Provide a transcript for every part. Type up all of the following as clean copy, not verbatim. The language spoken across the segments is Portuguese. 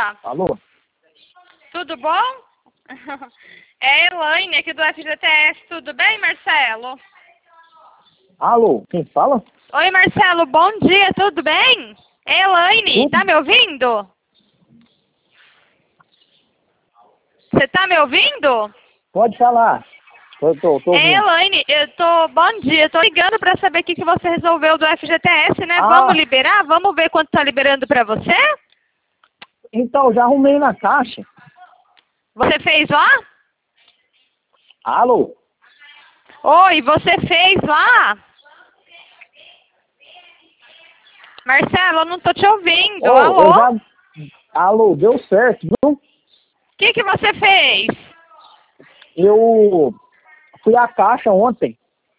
Alô? Tudo bom? É Elaine aqui do FGTS, tudo bem, Marcelo? Alô, quem fala? Oi, Marcelo, bom dia, tudo bem? É Elaine, tá me ouvindo? Você tá me ouvindo? Pode falar. Tô É ouvindo. Elaine, bom dia, tô ligando pra saber o que você resolveu do FGTS, né? Ah. Vamos liberar? Vamos ver quanto tá liberando pra você? Então, já arrumei na caixa. Você fez lá? Alô? Oi, você fez lá? Marcelo, eu não tô te ouvindo. Ô, Alô? eu já... Alô, deu certo, viu? O que você fez? Eu fui à caixa ontem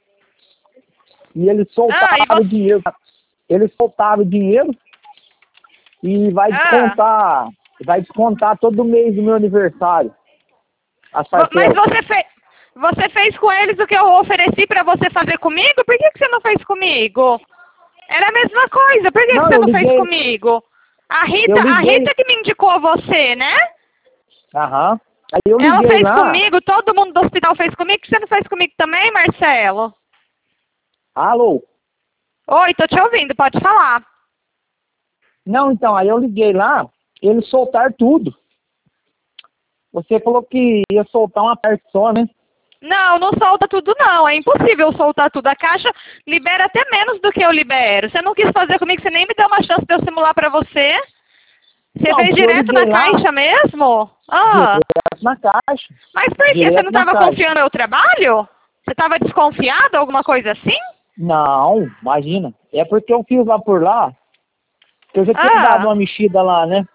e eles soltaram o dinheiro. Eles soltaram o dinheiro e vai descontar todo mês do meu aniversário. As parcelas. Mas você fez com eles o que eu ofereci pra você fazer comigo? Por que você não fez comigo? Era a mesma coisa, por que você não fez comigo? A Rita que me indicou você, né? Aham. Aí eu liguei Ela fez lá. comigo, todo mundo do hospital fez comigo, que você não fez comigo também, Marcelo? Alô? Oi, tô te ouvindo, pode falar. Não, então, aí eu liguei lá, eles soltaram tudo. Você falou que ia soltar uma parte só, né? Não, não solta tudo não, é impossível soltar tudo. A Caixa libera até menos do que eu libero. Você não quis fazer comigo, você nem me deu uma chance de eu simular pra você. Você Não, fez direto na Caixa mesmo? Direto na Caixa. Mas por quê? Você não estava confiando no meu trabalho? Você estava desconfiado, alguma coisa assim? Não, imagina. É porque eu fiz lá por lá, que eu já tinha dado uma mexida lá, né?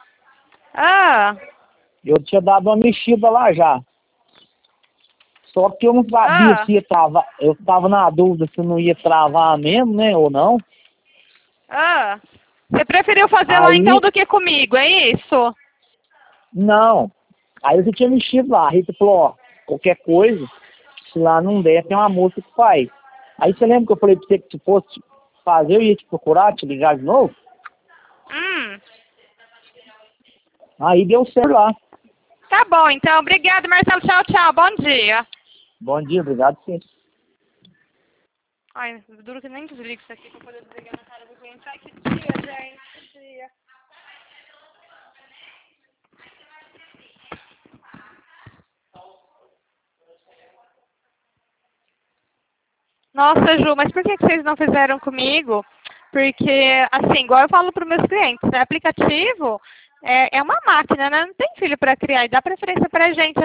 Eu tinha dado uma mexida lá já. Só que eu não sabia se ia travar. Eu estava na dúvida se não ia travar mesmo, né? Ou não. Você preferiu fazer lá então do que comigo, é isso? Não. Aí eu já tinha mexido lá. A Rita falou, ó, qualquer coisa, se lá não der, tem uma moça que faz. Aí você lembra que eu falei pra você que se fosse fazer, eu ia te procurar, te ligar de novo? Aí deu certo lá. Tá bom, então. Obrigada, Marcelo. Tchau, tchau. Bom dia. Bom dia, obrigado, sim. Ai, duro que nem desligo isso aqui pra poder desligar na cara do cliente. Ai, que dia, gente. Que dia. Nossa, Ju, mas por que vocês não fizeram comigo? Porque, assim, igual eu falo para os meus clientes, né? Aplicativo é uma máquina, né? Não tem filho para criar e dá preferência pra gente.